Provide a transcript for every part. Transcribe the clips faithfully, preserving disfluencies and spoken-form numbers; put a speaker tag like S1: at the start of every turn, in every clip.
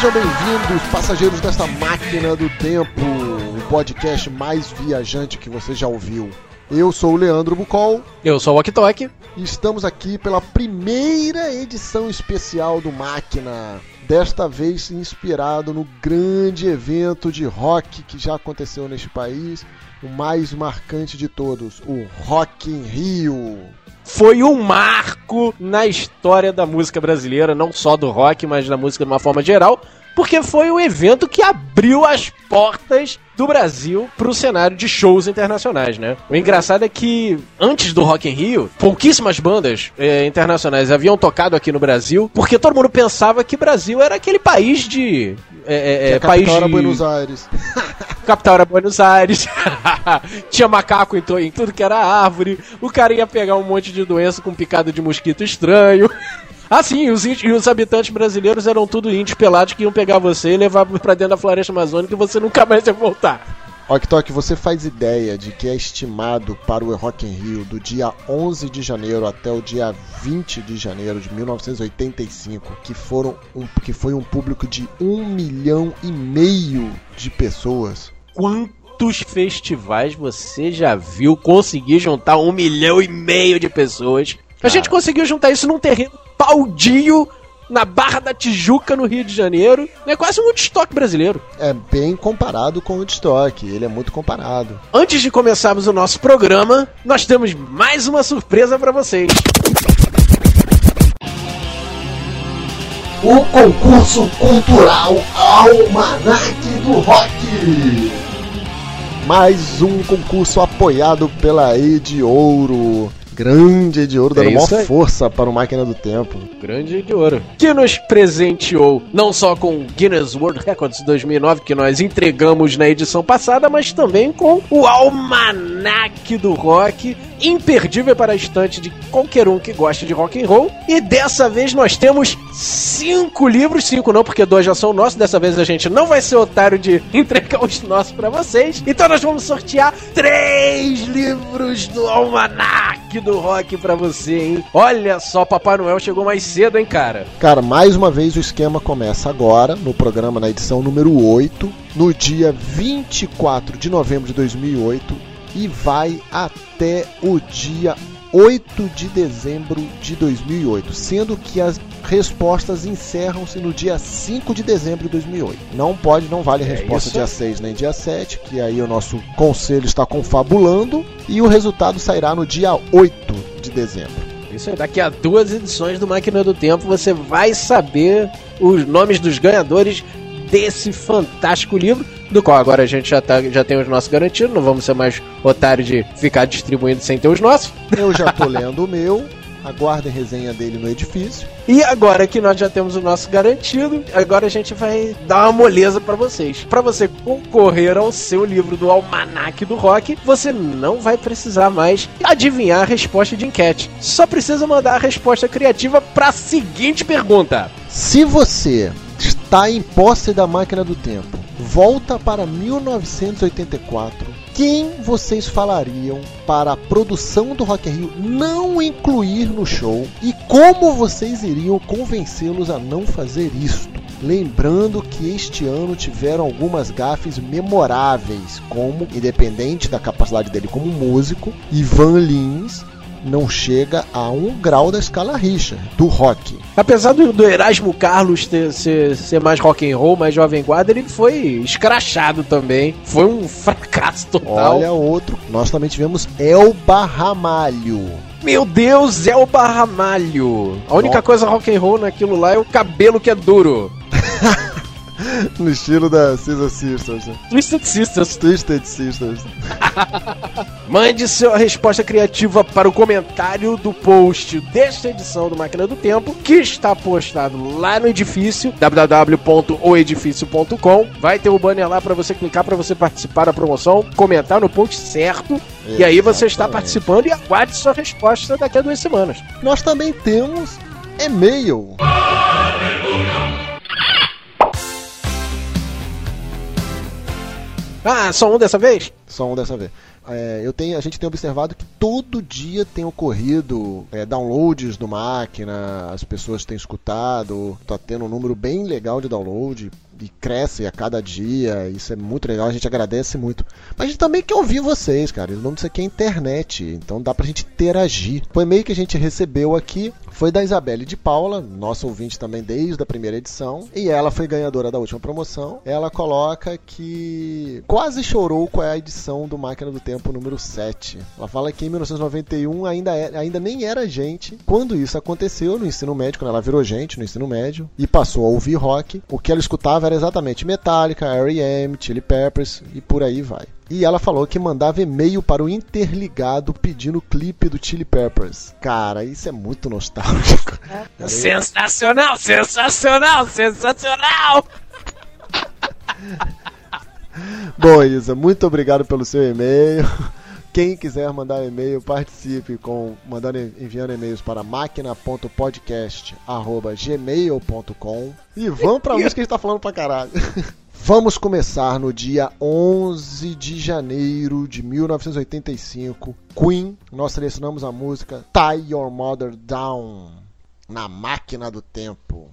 S1: Sejam bem-vindos, passageiros desta máquina do tempo, o podcast mais viajante que você já ouviu. Eu sou o Leandro Bucol.
S2: Eu sou o Ok Tok.
S1: E estamos aqui pela primeira edição especial do Máquina. Desta vez inspirado no grande evento de rock que já aconteceu neste país, o mais marcante de todos, o Rock in Rio.
S2: Foi um marco na história da música brasileira, não só do rock, mas da música de uma forma geral, porque foi o evento que abriu as portas do Brasil para o cenário de shows internacionais, né? O engraçado é que, antes do Rock in Rio, pouquíssimas bandas é, internacionais haviam tocado aqui no Brasil, porque todo mundo pensava que o Brasil era aquele país de... É, é,
S1: que a
S2: país
S1: capital era
S2: de...
S1: Buenos Aires.
S2: Capital era Buenos Aires. Tinha macaco em, to... em tudo que era árvore. O cara ia pegar um monte de doença com picada de mosquito estranho. Ah, sim, os, índios, e os habitantes brasileiros eram tudo índios pelados que iam pegar você e levar pra dentro da floresta amazônica e você nunca mais ia voltar.
S1: Ok Tok, você faz ideia de que é estimado para o Rock in Rio do dia onze de janeiro até o dia vinte de janeiro de mil novecentos e oitenta e cinco, que, foram um, que foi um público de um milhão e meio de pessoas?
S2: Quantos festivais você já viu conseguir juntar um milhão e meio de pessoas? A gente conseguiu juntar isso num terreno baldio na Barra da Tijuca, no Rio de Janeiro. É quase um Woodstock brasileiro.
S1: É bem comparado com o Woodstock, ele é muito comparado.
S2: Antes de começarmos o nosso programa, nós temos mais uma surpresa para vocês.
S1: O concurso cultural Almanac do Rock. Mais um concurso apoiado pela Ed Ouro. Grande Ed Ouro, dando é maior força para o Máquina do Tempo.
S2: Grande Ed Ouro. Que nos presenteou não só com o Guinness World Records dois mil e nove, que nós entregamos na edição passada, mas também com o Almanac do Rock, imperdível para a estante de qualquer um que goste de rock and roll. E dessa vez nós temos cinco livros, cinco não, porque dois já são nossos. Dessa vez a gente não vai ser otário de entregar os nossos para vocês. Então nós vamos sortear três livros do Almanac do Rock pra você, hein? Olha só, Papai Noel chegou mais cedo, hein, cara?
S1: Cara, mais uma vez o esquema começa agora, no programa, na edição número oito, no dia vinte e quatro de novembro de dois mil e oito, e vai até o dia oito de dezembro de dois mil e oito, sendo que as respostas encerram-se no dia cinco de dezembro de dois mil e oito. Não pode, não vale a resposta é dia seis nem dia sete, que aí o nosso conselho está confabulando, e o resultado sairá no dia oito de dezembro.
S2: Isso aí, daqui a duas edições do Máquina do Tempo você vai saber os nomes dos ganhadores desse fantástico livro, do qual agora a gente já, tá, já tem os nossos garantidos, não vamos ser mais otário de ficar distribuindo sem ter os nossos.
S1: Eu já tô lendo o meu, aguardem a resenha dele no edifício.
S2: E agora que nós já temos o nosso garantido, agora a gente vai dar uma moleza pra vocês. Pra você concorrer ao seu livro do Almanac do Rock, você não vai precisar mais adivinhar a resposta de enquete. Só precisa mandar a resposta criativa pra seguinte pergunta:
S1: se você está em posse da Máquina do Tempo, volta para mil novecentos e oitenta e quatro, quem vocês falariam para a produção do Rock in Rio não incluir no show e como vocês iriam convencê-los a não fazer isto? Lembrando que este ano tiveram algumas gafes memoráveis, como, independente da capacidade dele como músico, Ivan Lins não chega a um grau da escala Richter, do rock.
S2: Apesar do, do Erasmo Carlos ter, ser, ser mais rock and roll, mais jovem guarda, ele foi escrachado também. Foi um fracasso total.
S1: Olha outro. Nós também tivemos Elba Ramalho.
S2: Meu Deus, Elba Ramalho. A única Nossa. coisa rock and roll naquilo lá é o cabelo que é duro.
S1: No estilo da Scissor Sisters.
S2: Twisted Sisters.
S1: Twisted Sisters.
S2: Mande sua resposta criativa para o comentário do post desta edição do Máquina do Tempo, que está postado lá no edifício, w w w ponto o edifício ponto com. Vai ter o banner lá para você clicar, para você participar da promoção, comentar no post certo. Exatamente. E aí você está participando e aguarde sua resposta daqui a duas semanas.
S1: Nós também temos e-mail.
S2: Ah, só um dessa vez?
S1: Só um dessa vez. É, eu tenho, a gente tem observado que todo dia tem ocorrido é, downloads no máquina, as pessoas têm escutado, tá tendo um número bem legal de download e cresce a cada dia, isso é muito legal, a gente agradece muito. Mas a gente também quer ouvir vocês, cara, o nome disso aqui é internet, então dá pra gente interagir. O e-mail que a gente recebeu aqui foi da Isabelle de Paula, nossa ouvinte também desde a primeira edição, e ela foi ganhadora da última promoção. Ela coloca que quase chorou com a edição do Máquina do Tempo número sete. Ela fala que em mil novecentos e noventa e um ainda, é, ainda nem era gente quando isso aconteceu no ensino médio, quando ela virou gente no ensino médio e passou a ouvir rock. O que ela escutava era exatamente Metallica, R E M, Chili Peppers e por aí vai. E ela falou que mandava e-mail para o Interligado pedindo o clipe do Chili Peppers. Cara, isso é muito nostálgico.
S2: É. Sensacional, sensacional, sensacional!
S1: Bom, Isa, muito obrigado pelo seu e-mail. Quem quiser mandar e-mail, participe com mandando, enviando e-mails para máquina ponto podcast arroba gmail ponto com. E vamos pra música que a gente tá falando pra caralho. Vamos começar no dia onze de janeiro de mil novecentos e oitenta e cinco. Queen, nós selecionamos a música Tie Your Mother Down, na Máquina do Tempo.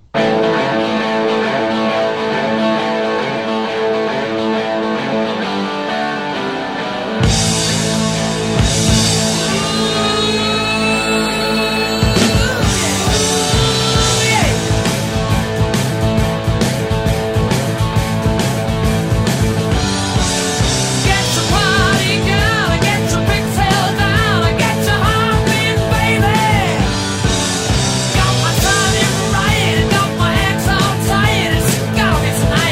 S3: Got my son in right, got my ex on tight. It's gotta be tonight.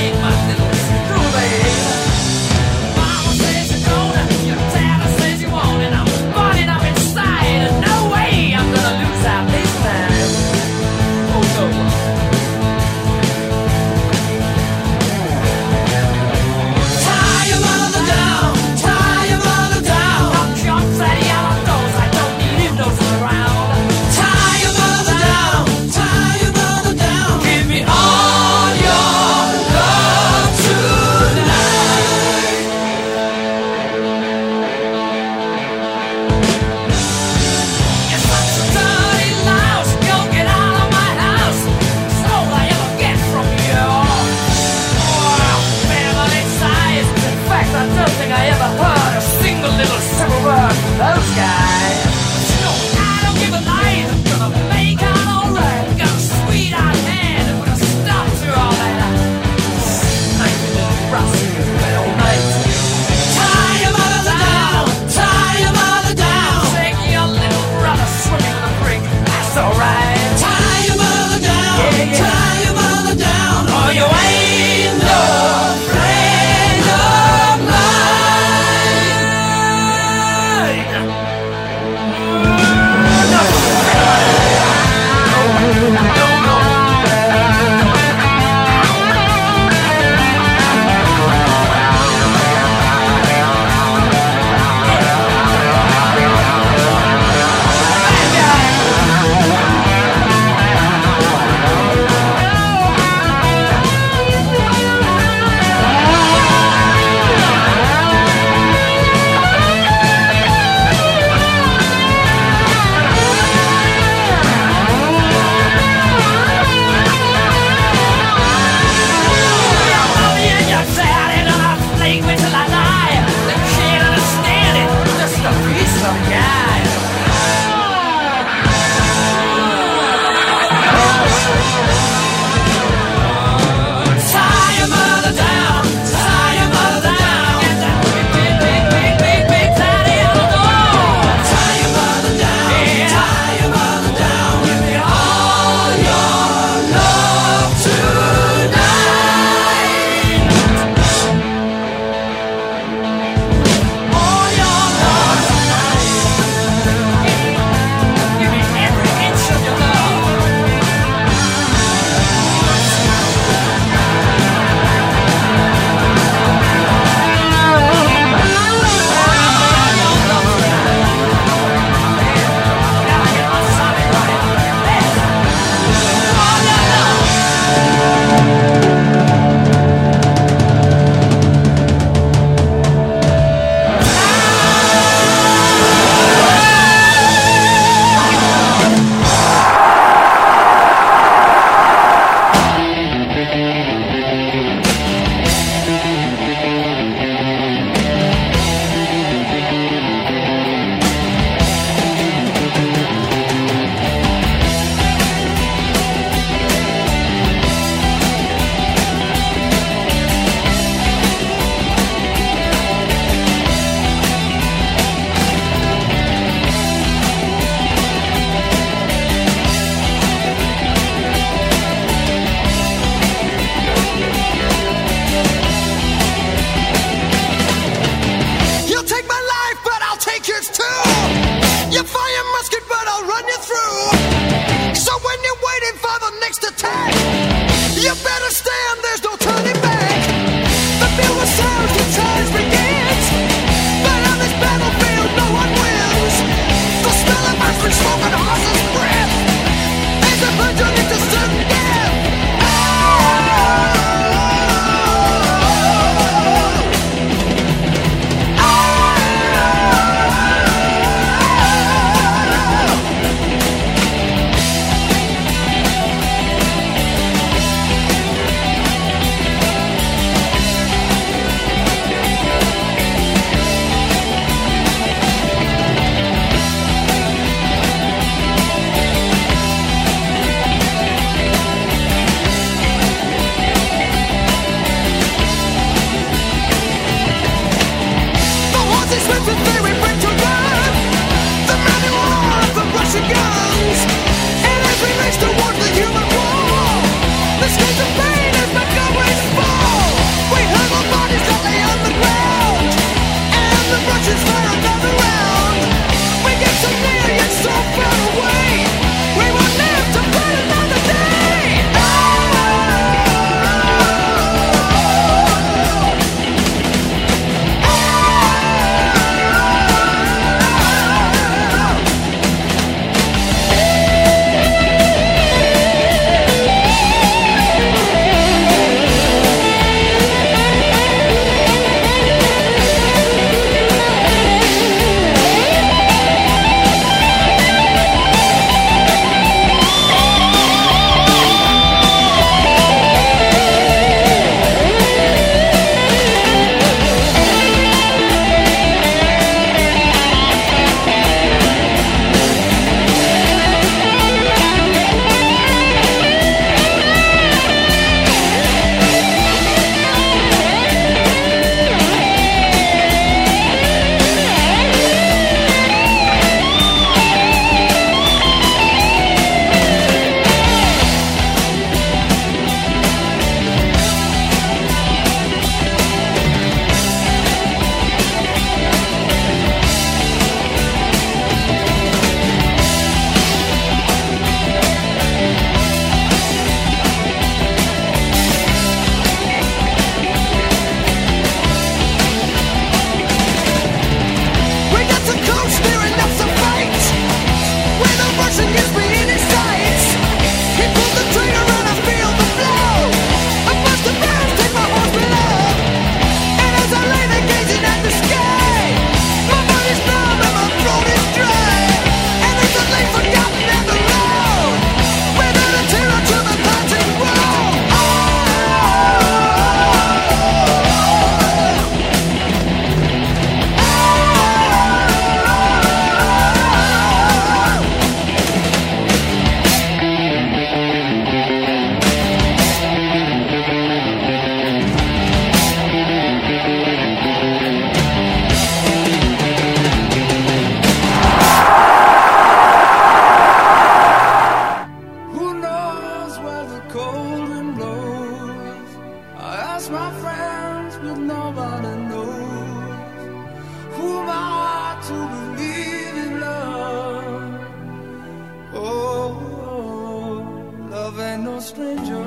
S3: no stranger.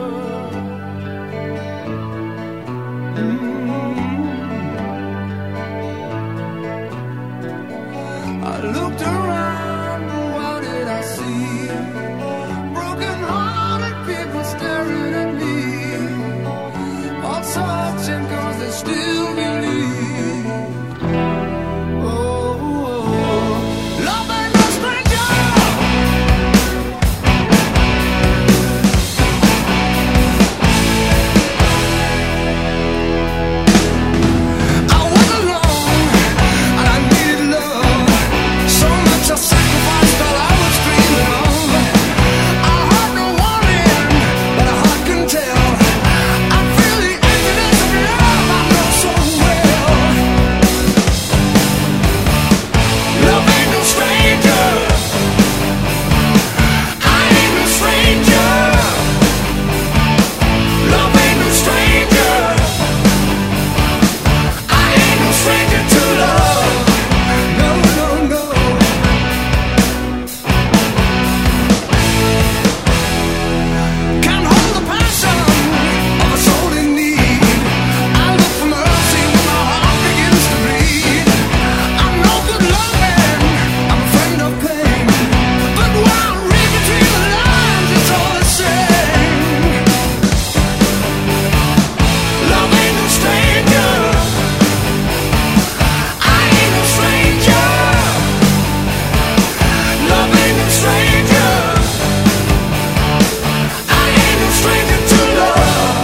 S3: Mm-hmm. I looked around, what did I see? Broken-hearted people staring at me, all searching 'cause they still believe. Oh, oh, love ain't no stranger. I was alone and I needed love. So much I sacrificed all I was dreaming of. I heard no warning, but a heart can tell. I feel the emptiness of love I know so well. Love ain't no stranger. I ain't no stranger. Love ain't no stranger. I ain't no stranger to love. No, no, no. Can't hold the passion of a soul in need. I look for mercy when my heart begins to bleed. I'm no good loving, I'm a friend of pain. But when I read between the lines, it's all the same. Love ain't no stranger. I ain't no stranger. Love ain't no stranger. I ain't no stranger to love.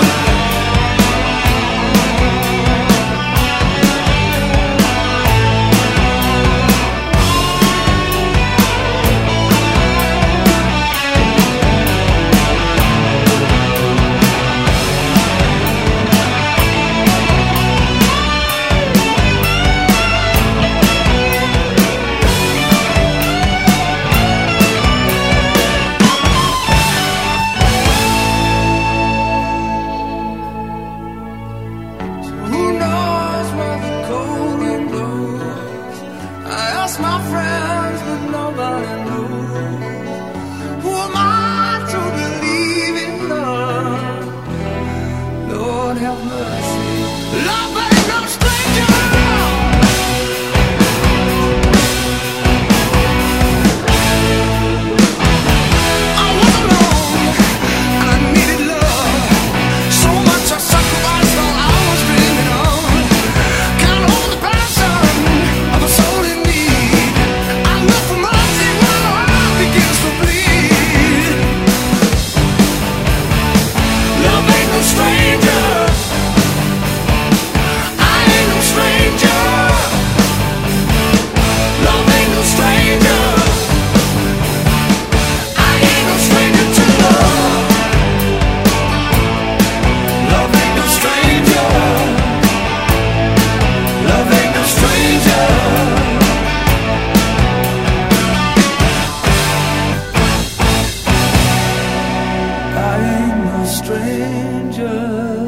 S3: Who knows where the cold wind blows? I ask my friends, but nobody knows. Who am I to believe in love? Lord have mercy. Love ain't no stranger. I was alone and I needed love. So much I sacrificed all I was dreaming of. Can't hold the passion of a soul in need. I look for mercy when my heart begins to bleed. Love ain't no stranger. I ain't no stranger. Love ain't no stranger. I ain't no stranger to love. Love ain't no stranger. Love ain't no stranger. I ain't no stranger.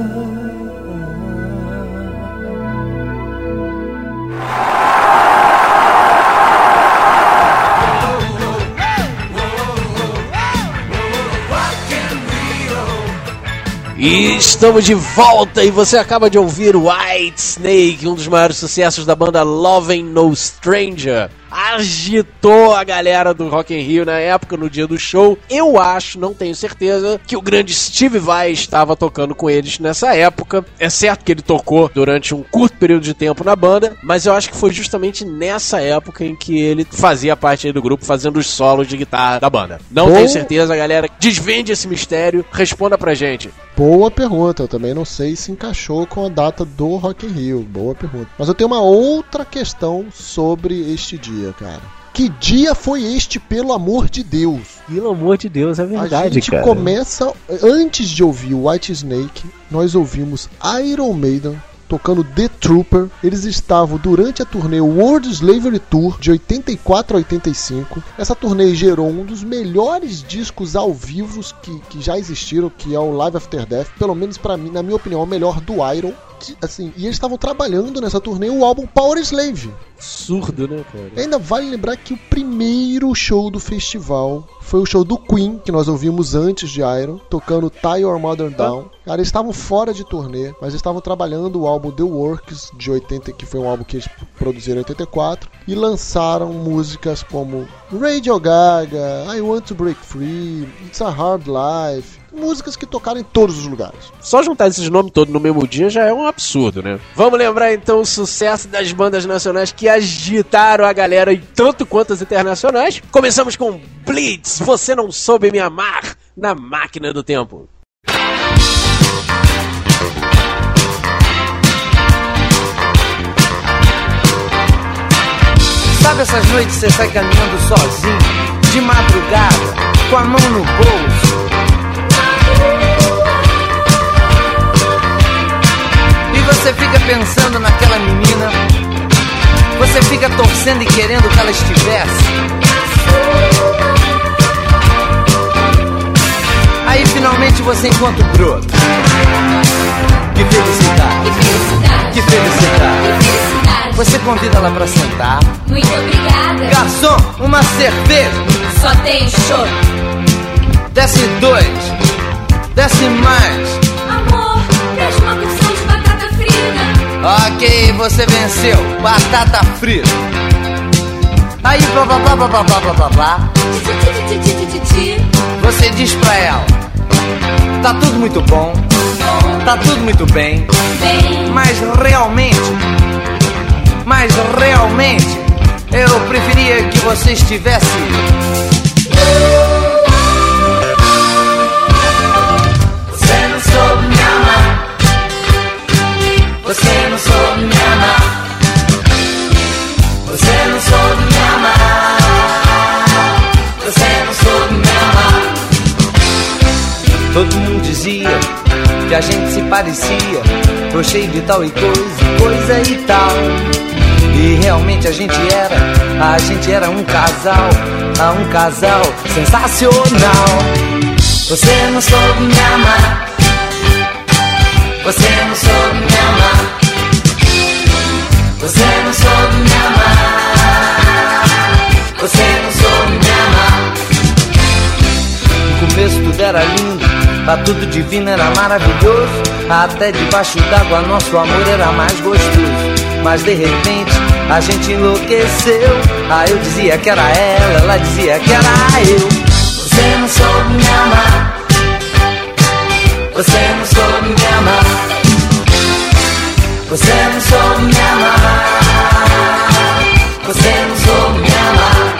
S2: E estamos de volta e você acaba de ouvir White Snake, um dos maiores sucessos da banda Love Ain't No Stranger. Agitou a galera do Rock in Rio na época, no dia do show. Eu acho, não tenho certeza, que o grande Steve Vai estava tocando com eles nessa época. É certo que ele tocou durante um curto período de tempo na banda, mas eu acho que foi justamente nessa época em que ele fazia parte aí do grupo, fazendo os solos de guitarra da banda. Não
S1: Bom...
S2: tenho certeza, galera. Desvende esse mistério, responda pra gente.
S1: Boa pergunta, eu também não sei se encaixou com a data do Rock in Rio. Boa pergunta. Mas eu tenho uma outra questão sobre este dia, cara. Que dia foi este, pelo amor de Deus?
S4: Pelo amor de Deus, é verdade, cara. A
S1: gente
S4: cara.
S1: começa... Antes de ouvir White Snake, nós ouvimos Iron Maiden tocando The Trooper. Eles estavam durante a turnê World Slavery Tour de oitenta e quatro a oitenta e cinco. Essa turnê gerou um dos melhores discos ao vivo que, que já existiram, que é o Live After Death. Pelo menos pra mim, na minha opinião, é o melhor do Iron. assim, e eles estavam trabalhando nessa turnê o álbum Power Slave.
S2: Absurdo, né, cara?
S1: Ainda vale lembrar que o primeiro show do festival foi o show do Queen, que nós ouvimos antes de Iron, tocando Tie Your Mother Down. Cara, eles estavam fora de turnê, mas estavam trabalhando o álbum The Works, de oitenta, que foi um álbum que eles produziram em oitenta e quatro, e lançaram músicas como Radio Gaga, I Want to Break Free, It's a Hard Life, músicas que tocaram em todos os lugares.
S2: Só juntar esses nomes todos no mesmo dia já é um absurdo, né? Vamos lembrar então o sucesso das bandas nacionais que agitaram a galera tanto quanto as internacionais. Começamos com Blitz, Você Não Soube Me Amar, na Máquina do Tempo.
S5: Sabe essas noites você sai caminhando sozinho, de madrugada, com a mão no bolso, e você fica pensando naquela menina, você fica torcendo e querendo que ela estivesse. Aí finalmente você encontra o broto. Que felicidade,
S6: Que felicidade,
S5: que felicidade.
S6: que felicidade.
S5: Você convida ela pra sentar.
S6: Muito obrigada.
S5: Garçom, uma cerveja.
S6: Só tem show.
S5: Desce dois, desce mais.
S6: Amor, traz uma porção de batata frita.
S5: Ok, você venceu, batata frita. Aí blá blá blá blá blá blá blá blá blá.
S6: Ti, ti, ti, ti, ti, ti, ti.
S5: Você diz pra ela: tá tudo muito bom,
S6: Bom,
S5: tá tudo muito bem,
S6: bem.
S5: mas realmente, mas realmente, eu preferia que você estivesse. Você não soube me amar. Você não soube me amar. Você não soube me amar. Você não soube me amar. Todo mundo dizia que a gente se parecia, tô cheio de tal e coisa, coisa e tal. E realmente a gente era, a gente era um casal, ah, um casal sensacional. Você não soube me amar. Você não soube me amar. Você não soube me amar. Você não soube me amar. No começo tudo era lindo, tá tudo divino, era maravilhoso. Até debaixo d'água nosso amor era mais gostoso. Mas de repente a gente enlouqueceu. Ah, eu dizia que era ela, ela dizia que era eu. Você não soube me amar. Você não soube me amar. Você não soube me amar. Você não soube me amar.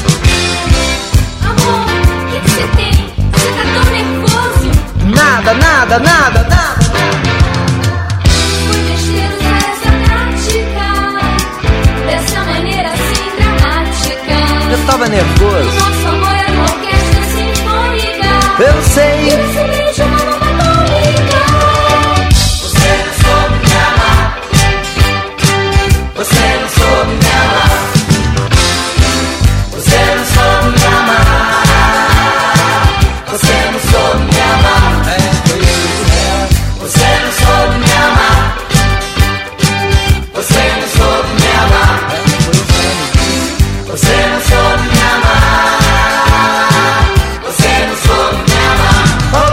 S6: Amor, o que que você tem? Você tá tão nervoso.
S5: Nada, nada, nada, nada.
S6: Foi besteira usar essa tática, dessa maneira assim dramática.
S5: Eu tava nervoso.
S6: Nosso amor era uma orquestra sinfônica.
S5: Eu sei.
S6: Esse beijo é uma bomba atômica.
S5: Você não soube me amar. Você não soube me amar. Você não soube me amar. Você não soube me amar. É, foi isso. Você não soube me amar. Você não soube me amar. É, foi isso. Você não soube me amar. Você não soube me amar.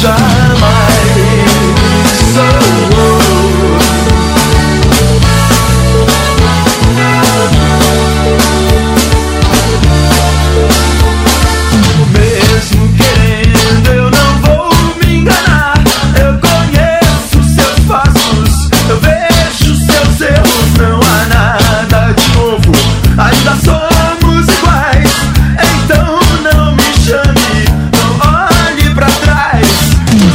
S3: jamais. Oh, mesmo querendo, eu não vou me enganar. Eu conheço seus passos, eu vejo seus erros. Não há nada de novo, ainda somos iguais. Então não me chame, não olhe pra trás.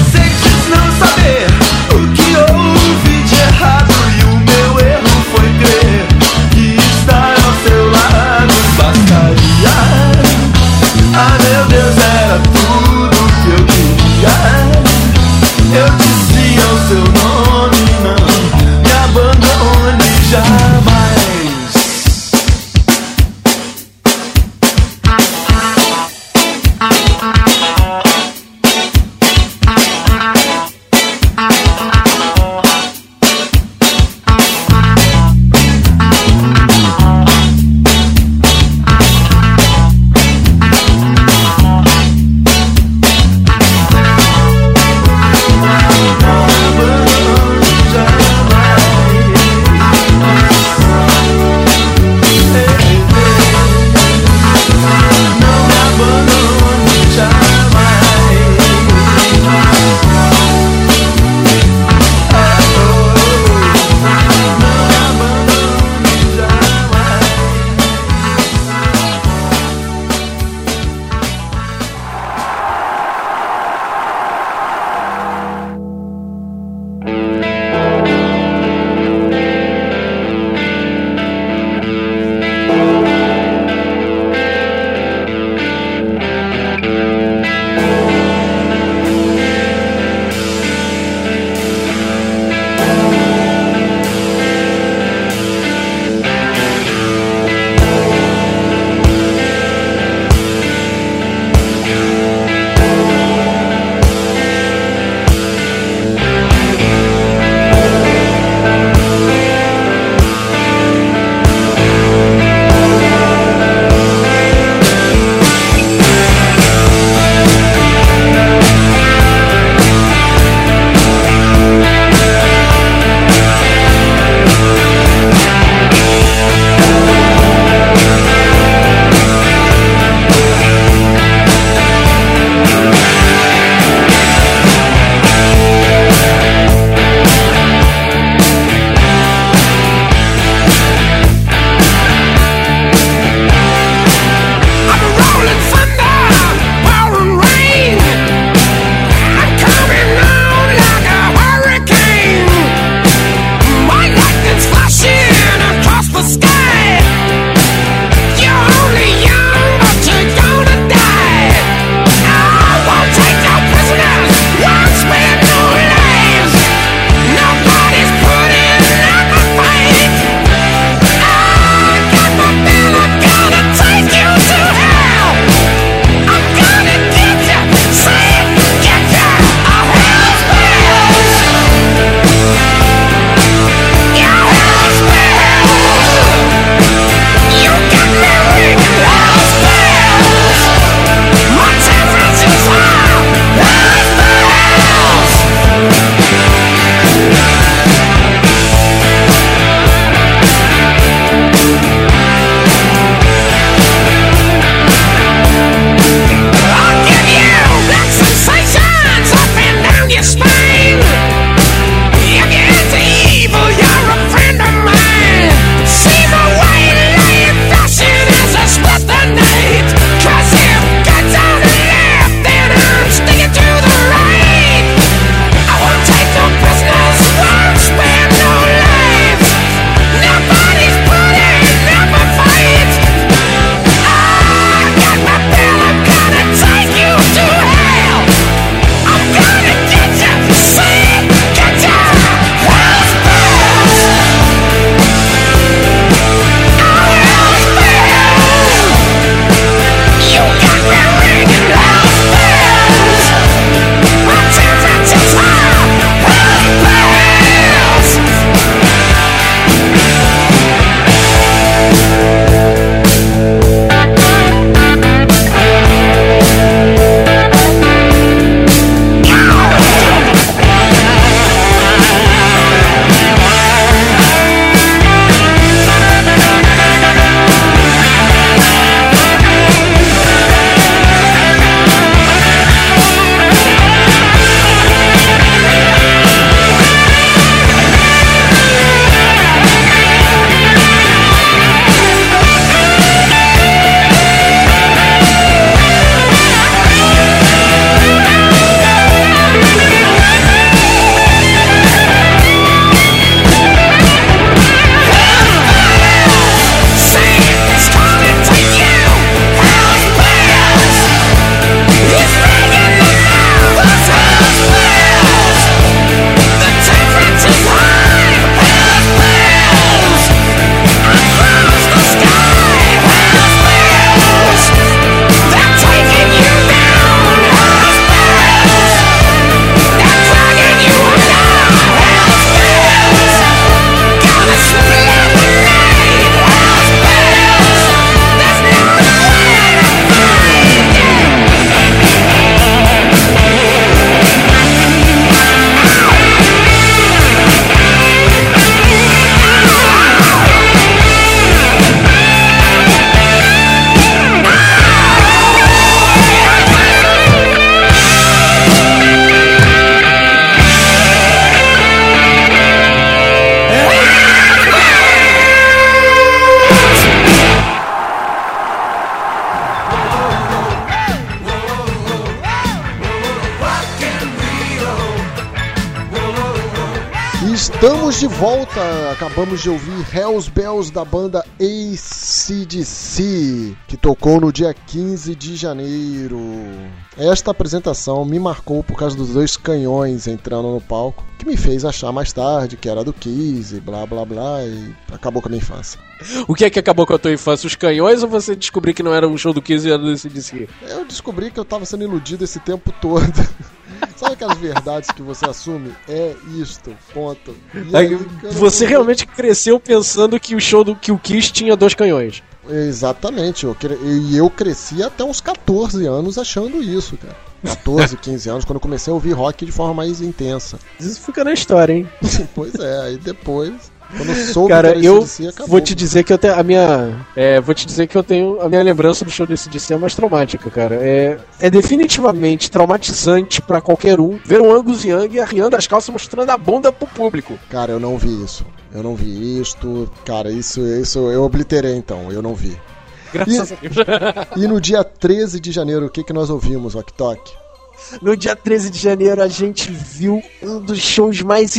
S1: Estamos de volta, acabamos de ouvir Hells Bells da banda A C D C, que tocou no dia quinze de janeiro. Esta apresentação me marcou por causa dos dois canhões entrando no palco, que me fez achar mais tarde que era do Kiss e blá blá blá, e acabou com a minha infância.
S2: O que é que acabou com a tua infância? Os canhões ou você descobriu que não era um show do Kiss e era do A C D C?
S1: Eu descobri que eu tava sendo iludido esse tempo todo. Sabe aquelas verdades que você assume? É isto, ponto. E
S2: Aí,
S1: aí, cara,
S2: você
S1: eu...
S2: realmente cresceu pensando que o show do que o Kiss tinha dois canhões.
S1: Exatamente, eu cre... e eu cresci até uns catorze anos achando isso, cara. catorze, quinze anos, quando eu comecei a ouvir rock de forma mais intensa.
S2: Isso fica na história, hein?
S1: Pois é, aí depois... Quando eu soube
S2: Cara,
S1: que era
S2: eu
S1: A C D C, acabou.
S2: vou te dizer que eu tenho a minha, é, vou te dizer que eu tenho a minha lembrança do show do A C D C é mais traumática, cara. É, é definitivamente traumatizante pra qualquer um ver o Angus Young arriando as calças mostrando a bunda pro público.
S1: Cara, eu não vi isso. Eu não vi isto. Cara, isso, isso eu obliterei então. Eu não vi.
S2: Graças
S1: e,
S2: a Deus.
S1: E no dia treze de janeiro, o que, que nós ouvimos, Ok Tok?
S2: No dia treze de janeiro a gente viu um dos shows mais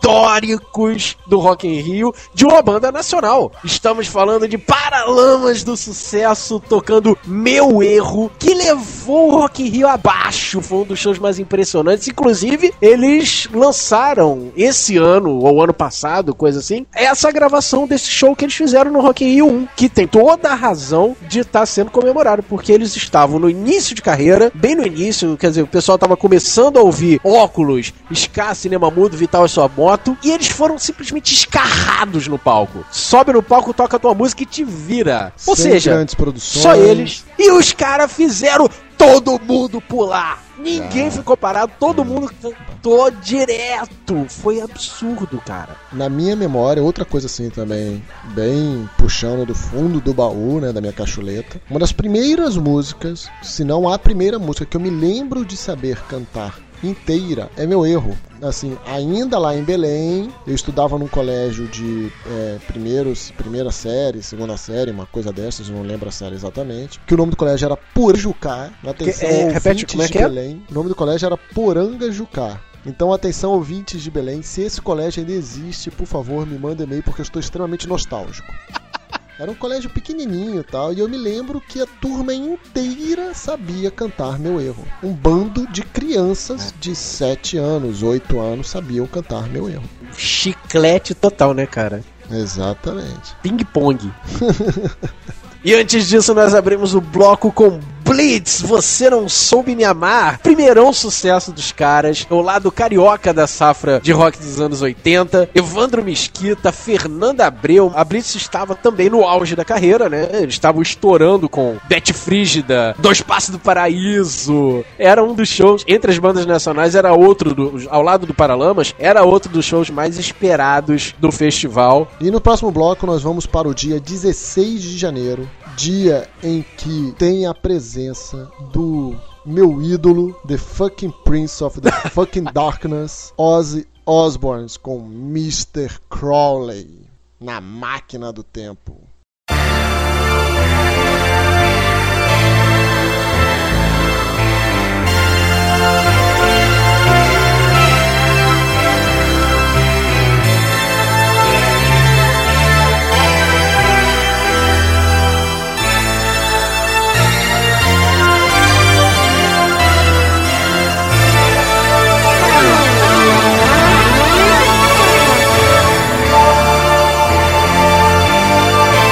S2: históricos do Rock in Rio de uma banda nacional. Estamos falando de Paralamas do Sucesso tocando Meu Erro, que levou o Rock in Rio abaixo. Foi um dos shows mais impressionantes. Inclusive, eles lançaram esse ano, ou ano passado, coisa assim, essa gravação desse show que eles fizeram no Rock in Rio um, que tem toda a razão de estar sendo comemorado, porque eles estavam no início de carreira, bem no início, quer dizer, o pessoal tava começando a ouvir Óculos, Ska, Cinema Mudo, Vital e Sua Moto, e eles foram simplesmente escarrados no palco. Sobe no palco, toca a tua música e te vira. Ou
S1: Sem
S2: seja,
S1: grandes produções.
S2: só eles. E os caras fizeram todo mundo pular. Ninguém
S1: Ah.
S2: ficou parado, todo mundo cantou direto. Foi absurdo, cara.
S1: Na minha memória, outra coisa assim também, bem puxando do fundo do baú, né, da minha cachuleta. Uma das primeiras músicas, se não a primeira música que eu me lembro de saber cantar inteira, é Meu Erro. Assim, ainda lá em Belém, eu estudava num colégio de é, primeiros, primeira série, segunda série, uma coisa dessas, eu não lembro a série exatamente. Que o nome do colégio era Porangajucá. Atenção,
S2: Que- é, repete,
S1: ouvintes
S2: como é
S1: de
S2: que é?
S1: Belém. O nome do colégio era Porangajucá. Então, atenção, ouvintes de Belém, se esse colégio ainda existe, por favor, me manda e-mail, porque eu estou extremamente nostálgico. Era um colégio pequenininho e tal, e eu me lembro que a turma inteira sabia cantar Meu Erro. Um bando de crianças de sete anos, oito anos sabiam cantar Meu Erro.
S2: Chiclete total, né, cara?
S1: Exatamente.
S2: Ping-pong. E antes disso, nós abrimos o bloco com Blitz, Você Não Soube Me Amar. Primeirão sucesso dos caras. O lado carioca da safra de rock dos anos oitenta. Evandro Mesquita, Fernanda Abreu. A Blitz estava também no auge da carreira, né? Eles estavam estourando com Bete Frígida, Dois Passos do Paraíso. Era um dos shows, entre as bandas nacionais, era outro, do, ao lado do Paralamas, era outro dos shows mais esperados do festival.
S1: E no próximo bloco nós vamos para o dia dezesseis de janeiro, dia em que tem a presença do meu ídolo, The Fucking Prince of the Fucking Darkness, Ozzy Osbourne, com mister Crowley na máquina do tempo.
S3: Thank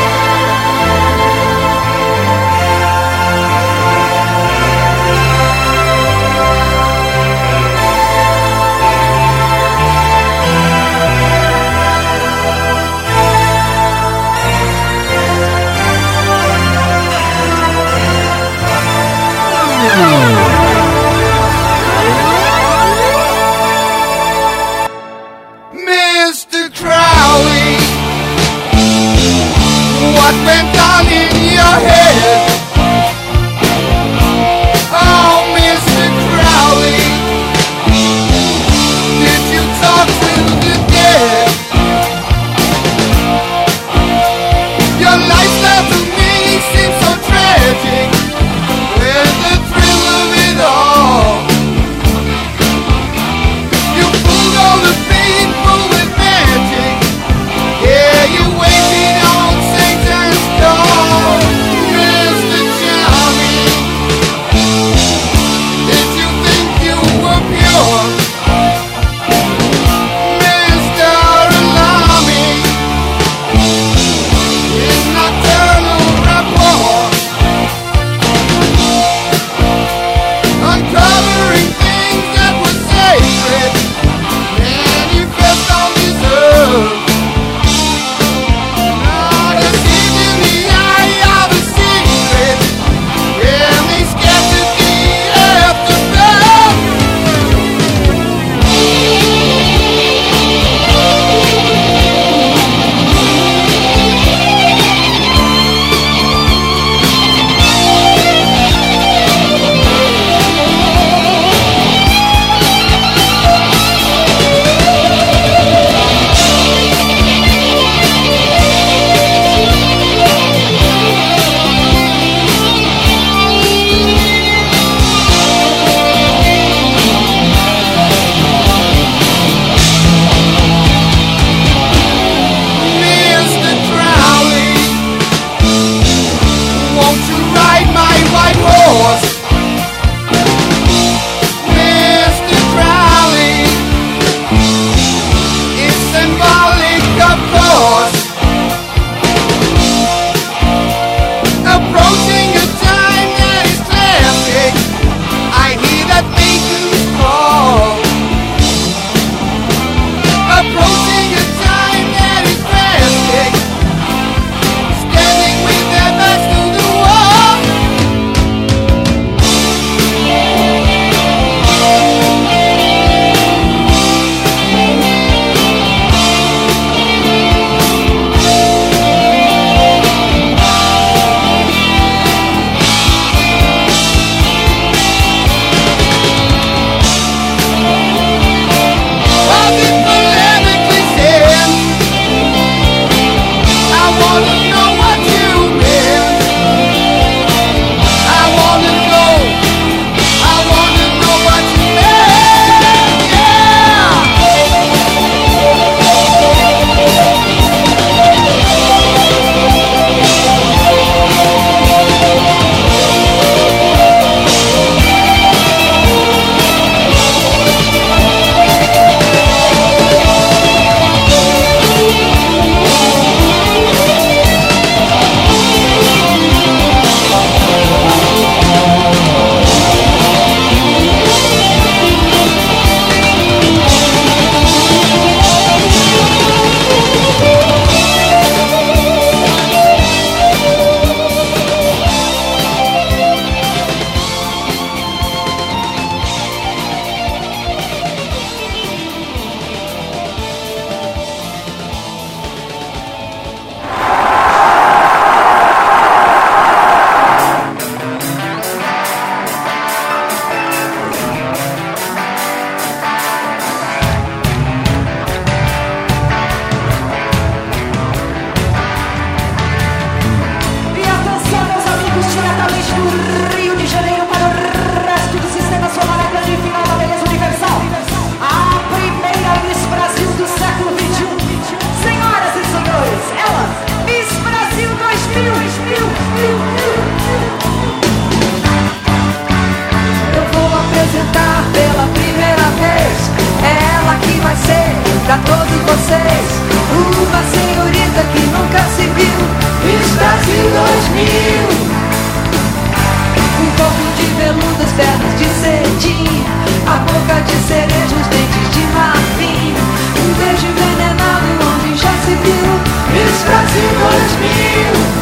S5: vocês, uma senhorita que nunca se viu. Miss Brasil dois mil. Um corpo de veludo, as pernas de cetim, a boca de cereja, os dentes de marfim, um beijo envenenado onde já se viu. Miss Brasil dois mil.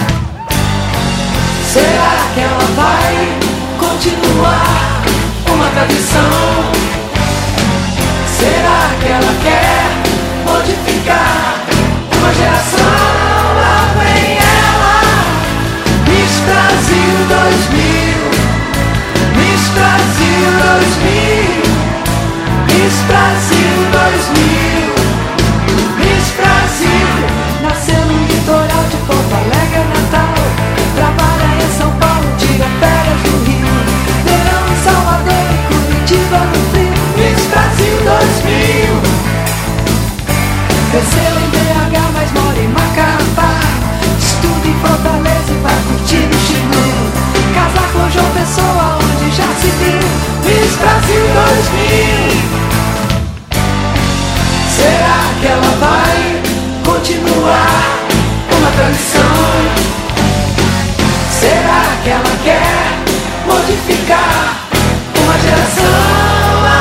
S5: Será que ela vai continuar uma tradição? Será que ela quer modificar uma geração? Lá vem ela, Miss Brasil dois mil, Miss Brasil dois mil, Miss Brasil dois mil, Miss Brasil. Nasceu no litoral de Porto Alegre, Natal, trabalha em São Paulo, tira férias do Rio, verão em Salvador e Curitiba no frio. Miss Brasil dois mil. Cresceu em B H, mas mora em Macapá, estuda em Fortaleza e vai curtir o Chico, casar com João Pessoa onde já se viu. Miss Brasil dois mil. Será que ela vai continuar uma tradição? Será que ela quer modificar uma geração?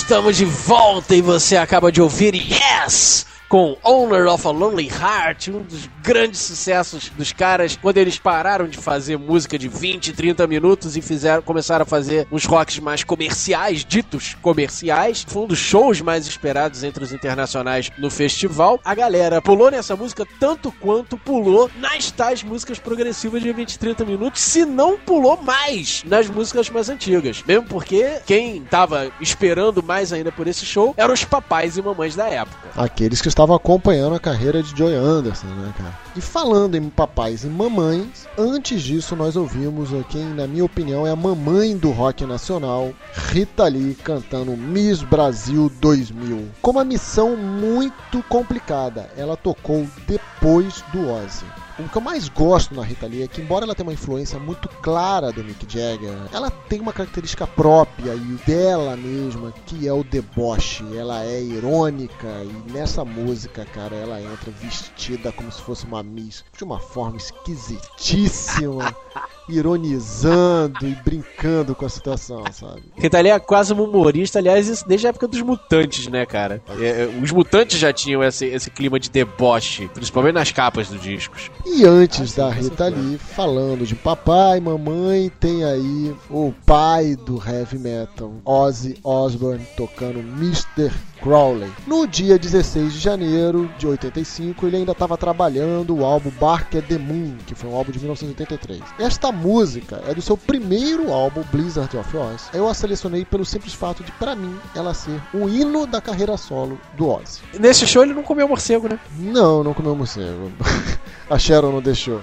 S2: Estamos de volta e você acaba de ouvir Yes! Com Owner of a Lonely Heart, um dos grandes sucessos dos caras, quando eles pararam de fazer música de vinte, trinta minutos e fizeram, começaram a fazer uns rocks mais comerciais, ditos comerciais. Foi um dos shows mais esperados entre os internacionais no festival. A galera pulou nessa música tanto quanto pulou nas tais músicas progressivas de vinte, trinta minutos, se não pulou mais nas músicas mais antigas. Mesmo porque quem tava esperando mais ainda por esse show eram os papais e mamães da época.
S1: Aqueles que estavam acompanhando a carreira de Joey Anderson, né, cara? E falando em papais e mamães, antes disso nós ouvimos quem, na minha opinião, é a mamãe do rock nacional, Rita Lee, cantando Miss Brasil dois mil. Com uma missão muito complicada, ela tocou depois do Ozzy. O que eu mais gosto na Rita Lee é que, embora ela tenha uma influência muito clara do Mick Jagger, ela tem uma característica própria e dela mesma, que é o deboche. Ela é irônica e nessa música, cara, ela entra vestida como se fosse uma Miss, de uma forma esquisitíssima, ironizando e brincando com a situação, sabe?
S2: Rita Lee é quase uma humorista, aliás, isso desde a época dos Mutantes, né, cara? É, os Mutantes já tinham esse, esse clima de deboche, principalmente nas capas dos discos.
S1: E antes da Rita Lee, falando de papai, mamãe, tem aí o pai do heavy metal, Ozzy Osbourne, tocando mister Crowley. No dia dezesseis de janeiro de oitenta e cinco, ele ainda estava trabalhando o álbum Bark at the Moon, que foi um álbum de mil novecentos e oitenta e três. Esta música é do seu primeiro álbum, Blizzard of Ozz. Eu a selecionei pelo simples fato de, pra mim, ela ser um hino da carreira solo do Ozzy.
S2: Nesse show ele não comeu morcego, né?
S1: Não, não comeu morcego. A Sharon não deixou.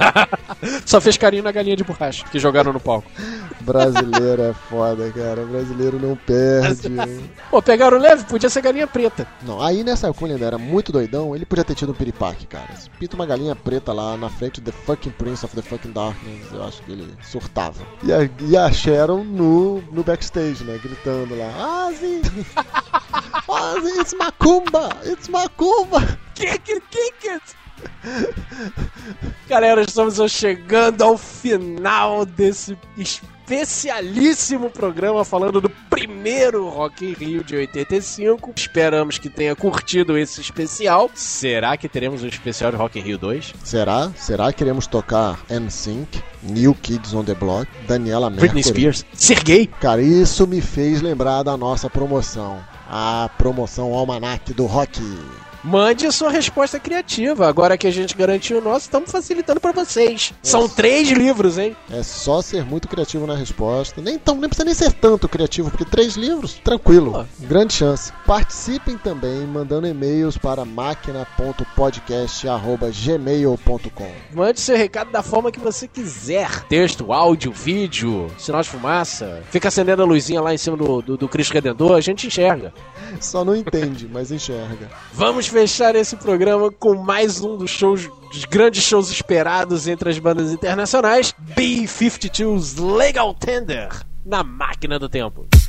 S2: Só fez carinho na galinha de borracha que jogaram no palco.
S1: Brasileiro é foda, cara. Brasileiro não perde.
S2: Pô, pegaram leve, podia ser galinha preta.
S1: Não, aí nessa época ele ainda era muito doidão, ele podia ter tido um piripaque, cara. Se pinta uma galinha preta lá na frente do The Fucking Prince of the Fucking Darkness, eu acho que ele surtava. E a, e a Sharon no, no backstage, né, gritando lá, Ozzy! Ozzy, it's Macumba! It's Macumba!
S2: Kick it, kick it! Galera, estamos chegando ao final desse especialíssimo programa falando do primeiro Rock in Rio de oitenta e cinco. Esperamos que tenha curtido esse especial. Será que teremos um especial de Rock in Rio dois?
S1: Será? Será que iremos tocar N Sync, New Kids on the Block, Daniela Mercury,
S2: Britney Spears, Sergei?
S1: Cara, isso me fez lembrar da nossa promoção, a promoção Almanac do Rock.
S2: Mande a sua resposta criativa. Agora que a gente garantiu o nosso, estamos facilitando para vocês. É. São três livros, hein?
S1: É só ser muito criativo na resposta. Nem, então, nem precisa nem ser tanto criativo, porque três livros, tranquilo. Pô. Grande chance. Participem também mandando e-mails para máquina ponto podcast arroba gmail ponto com.
S2: Mande seu recado da forma que você quiser. Texto, áudio, vídeo, sinal de fumaça. Fica acendendo a luzinha lá em cima do, do, do Cristo Redentor, a gente enxerga.
S1: Só não entende, mas enxerga.
S2: Vamos fechar esse programa com mais um dos shows, dos grandes shows esperados entre as bandas internacionais, B cinquenta e dois Legal Tender, na Máquina do Tempo.